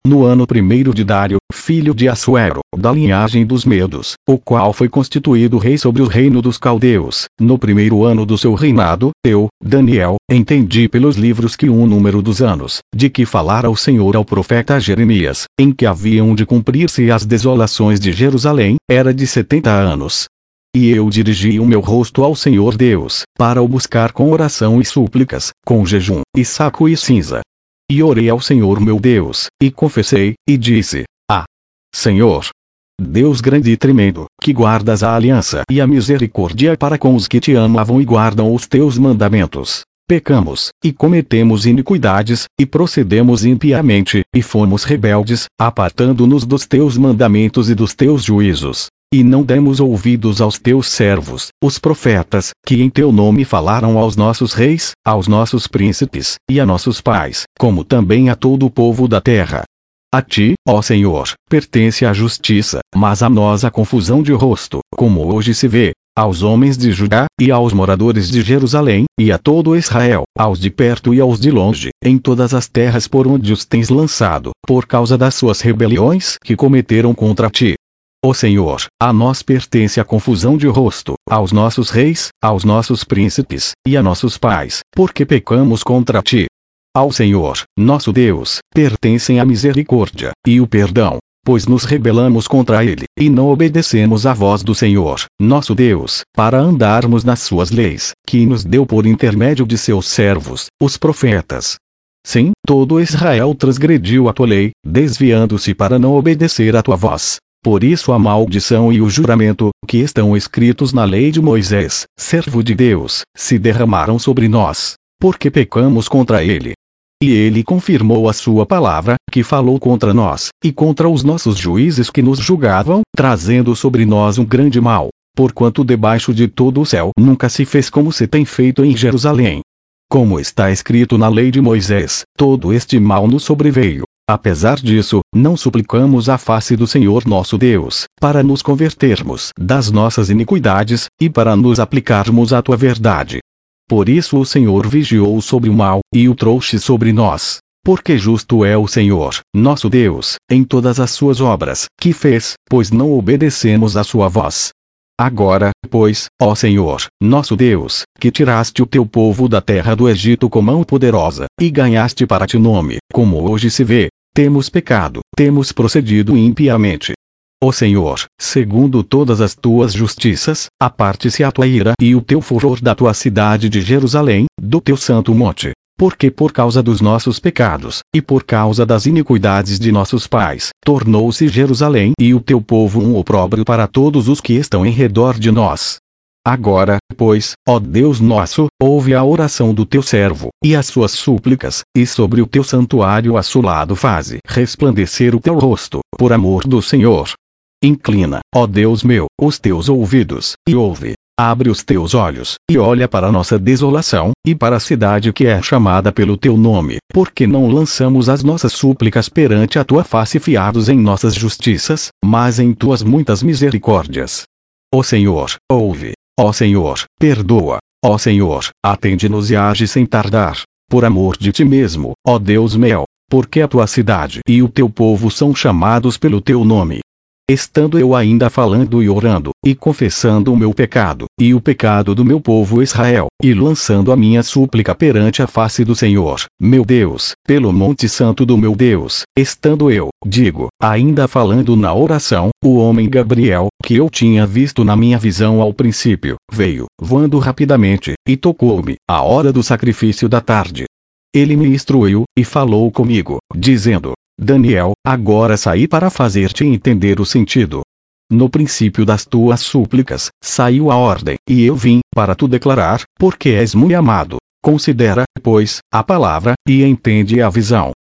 no ano primeiro de Dário, filho de Assuero, da linhagem dos Medos, o qual foi constituído rei sobre o reino dos caldeus, no primeiro ano do seu reinado, eu, Daniel, entendi pelos livros que o número dos anos, de que falara o Senhor ao profeta Jeremias, em que haviam de cumprir-se as desolações de Jerusalém, era de 70 anos. E eu dirigi o meu rosto ao Senhor Deus, para o buscar com oração e súplicas, com jejum, e saco e cinza. E orei ao Senhor meu Deus, e confessei, e disse: Ah, Senhor, Deus grande e tremendo, que guardas a aliança e a misericórdia para com os que te amavam e guardam os teus mandamentos. Pecamos, e cometemos iniquidades, e procedemos impiamente, e fomos rebeldes, apartando-nos dos teus mandamentos e dos teus juízos. E não demos ouvidos aos teus servos, os profetas, que em teu nome falaram aos nossos reis, aos nossos príncipes, e a nossos pais, como também a todo o povo da terra. A ti, ó Senhor, pertence a justiça, mas a nós a confusão de rosto, como hoje se vê, aos homens de Judá, e aos moradores de Jerusalém, e a todo Israel, aos de perto e aos de longe, em todas as terras por onde os tens lançado, por causa das suas rebeliões que cometeram contra ti. Ó Senhor, a nós pertence a confusão de rosto, aos nossos reis, aos nossos príncipes, e a nossos pais, porque pecamos contra ti. Ao Senhor, nosso Deus, pertencem a misericórdia, e o perdão, pois nos rebelamos contra ele, e não obedecemos à voz do Senhor, nosso Deus, para andarmos nas suas leis, que nos deu por intermédio de seus servos, os profetas. Sim, todo Israel transgrediu a tua lei, desviando-se para não obedecer à tua voz. Por isso a maldição e o juramento, que estão escritos na lei de Moisés, servo de Deus, se derramaram sobre nós, porque pecamos contra ele. E ele confirmou a sua palavra, que falou contra nós, e contra os nossos juízes que nos julgavam, trazendo sobre nós um grande mal, porquanto debaixo de todo o céu nunca se fez como se tem feito em Jerusalém. Como está escrito na lei de Moisés, todo este mal nos sobreveio. Apesar disso, não suplicamos a face do Senhor nosso Deus, para nos convertermos das nossas iniquidades, e para nos aplicarmos à tua verdade. Por isso o Senhor vigiou sobre o mal, e o trouxe sobre nós. Porque justo é o Senhor, nosso Deus, em todas as suas obras, que fez, pois não obedecemos à sua voz. Agora, pois, ó Senhor, nosso Deus, que tiraste o teu povo da terra do Egito com mão poderosa, e ganhaste para ti nome, como hoje se vê, temos pecado, temos procedido impiamente. Ó Senhor, segundo todas as tuas justiças, aparte-se a tua ira e o teu furor da tua cidade de Jerusalém, do teu santo monte. Porque por causa dos nossos pecados, e por causa das iniquidades de nossos pais, tornou-se Jerusalém e o teu povo um opróbrio para todos os que estão em redor de nós. Agora, pois, ó Deus nosso, ouve a oração do teu servo, e as suas súplicas, e sobre o teu santuário assolado faze resplandecer o teu rosto, por amor do Senhor. Inclina, ó Deus meu, os teus ouvidos, e ouve. Abre os teus olhos, e olha para a nossa desolação, e para a cidade que é chamada pelo teu nome, porque não lançamos as nossas súplicas perante a tua face fiados em nossas justiças, mas em tuas muitas misericórdias. Ó Senhor, ouve. Ó Senhor, perdoa. Ó Senhor, atende-nos e age sem tardar. Por amor de ti mesmo, ó Deus meu, porque a tua cidade e o teu povo são chamados pelo teu nome. Estando eu ainda falando e orando, e confessando o meu pecado, e o pecado do meu povo Israel, e lançando a minha súplica perante a face do Senhor, meu Deus, pelo monte santo do meu Deus, estando eu, digo, ainda falando na oração, o homem Gabriel, que eu tinha visto na minha visão ao princípio, veio, voando rapidamente, e tocou-me, à hora do sacrifício da tarde. Ele me instruiu, e falou comigo, dizendo: Daniel, agora saí para fazer-te entender o sentido. No princípio das tuas súplicas, saiu a ordem, e eu vim, para tu declarar, porque és muito amado. Considera, pois, a palavra, e entende a visão.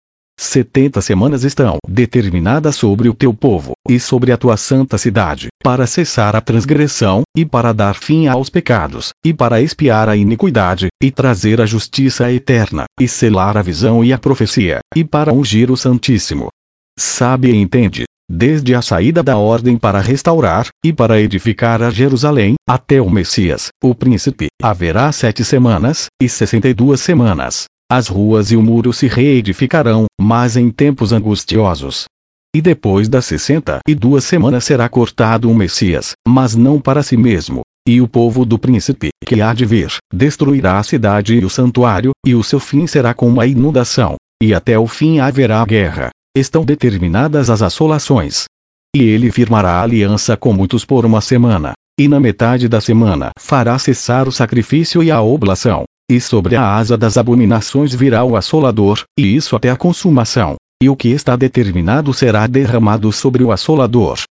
70 semanas estão determinadas sobre o teu povo, e sobre a tua santa cidade, para cessar a transgressão, e para dar fim aos pecados, e para expiar a iniquidade, e trazer a justiça eterna, e selar a visão e a profecia, e para ungir o Santíssimo. Sabe e entende, desde a saída da ordem para restaurar, e para edificar a Jerusalém, até o Messias, o príncipe, haverá 7 semanas, e 62 semanas. As ruas e o muro se reedificarão, mas em tempos angustiosos. E depois das 62 semanas será cortado o Messias, mas não para si mesmo. E o povo do príncipe, que há de vir, destruirá a cidade e o santuário, e o seu fim será como a inundação. E até o fim haverá guerra. Estão determinadas as assolações. E ele firmará aliança com muitos por uma semana. E na metade da semana fará cessar o sacrifício e a oblação. E sobre a asa das abominações virá o assolador, e isso até a consumação. E o que está determinado será derramado sobre o assolador.